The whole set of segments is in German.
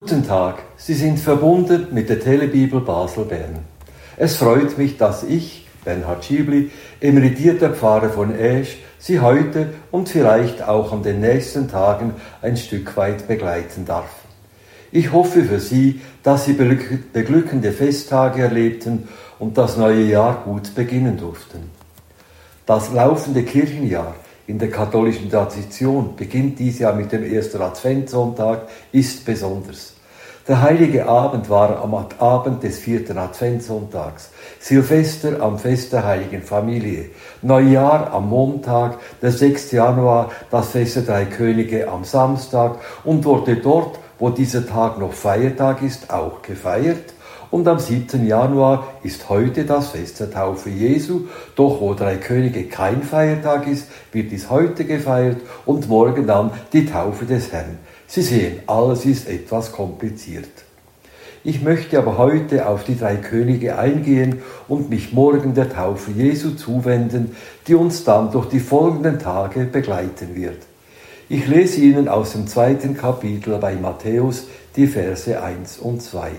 Guten Tag, Sie sind verbunden mit der Telebibel Basel-Bern. Es freut mich, dass ich, Bernhard Schiebli, emeritierter Pfarrer von Aesch, Sie heute und vielleicht auch an den nächsten Tagen ein Stück weit begleiten darf. Ich hoffe für Sie, dass Sie beglückende Festtage erlebten und das neue Jahr gut beginnen durften. Das laufende Kirchenjahr in der katholischen Tradition beginnt dieses Jahr mit dem ersten Adventssonntag, ist besonders. Der Heilige Abend war am Abend des 4. Adventssonntags, Silvester am Fest der Heiligen Familie, Neujahr am Montag, der 6. Januar, das Fest der Drei Könige am Samstag und wurde dort, wo dieser Tag noch Feiertag ist, auch gefeiert. Und am 7. Januar ist heute das Fest der Taufe Jesu, doch wo Drei Könige kein Feiertag ist, wird dies heute gefeiert und morgen dann die Taufe des Herrn. Sie sehen, alles ist etwas kompliziert. Ich möchte aber heute auf die Drei Könige eingehen und mich morgen der Taufe Jesu zuwenden, die uns dann durch die folgenden Tage begleiten wird. Ich lese Ihnen aus dem 2. Kapitel bei Matthäus die Verse 1 und 2.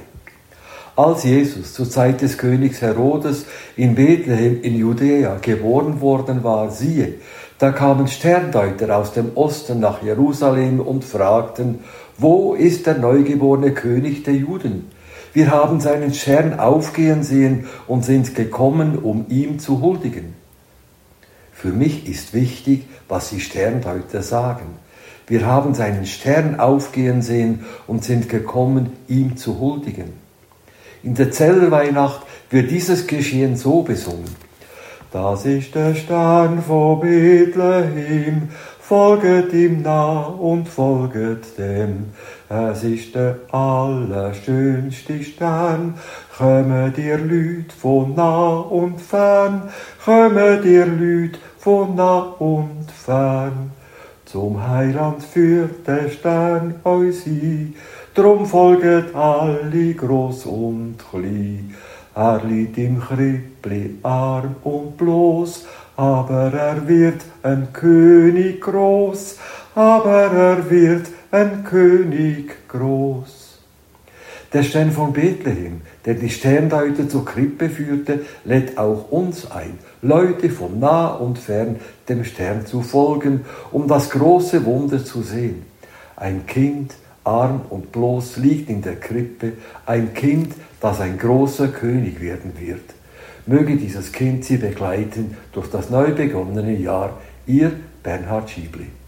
Als Jesus zur Zeit des Königs Herodes in Bethlehem in Judäa geboren worden war, siehe, da kamen Sterndeuter aus dem Osten nach Jerusalem und fragten, wo ist der neugeborene König der Juden? Wir haben seinen Stern aufgehen sehen und sind gekommen, um ihm zu huldigen. Für mich ist wichtig, was die Sterndeuter sagen. Wir haben seinen Stern aufgehen sehen und sind gekommen, ihm zu huldigen. In der Zellerweihnacht wird dieses Geschehen so besungen. Das ist der Stern von Bethlehem, folget ihm nah und folget dem. Es ist der allerschönste Stern, kommen dir Lüt von nah und fern, kommen dir Lüt von nah und fern. Zum Heiland führt der Stern euch ein, drum folget alle groß und klein. Er liegt im Krippli arm und bloß, aber er wird ein König groß, aber er wird ein König groß. Der Stern von Bethlehem, der die Sterndeuter zur Krippe führte, lädt auch uns ein, Leute von nah und fern dem Stern zu folgen, um das große Wunder zu sehen. Ein Kind, arm und bloß, liegt in der Krippe, ein Kind, das ein großer König werden wird. Möge dieses Kind Sie begleiten durch das neu begonnene Jahr. Ihr Bernhard Schiebli.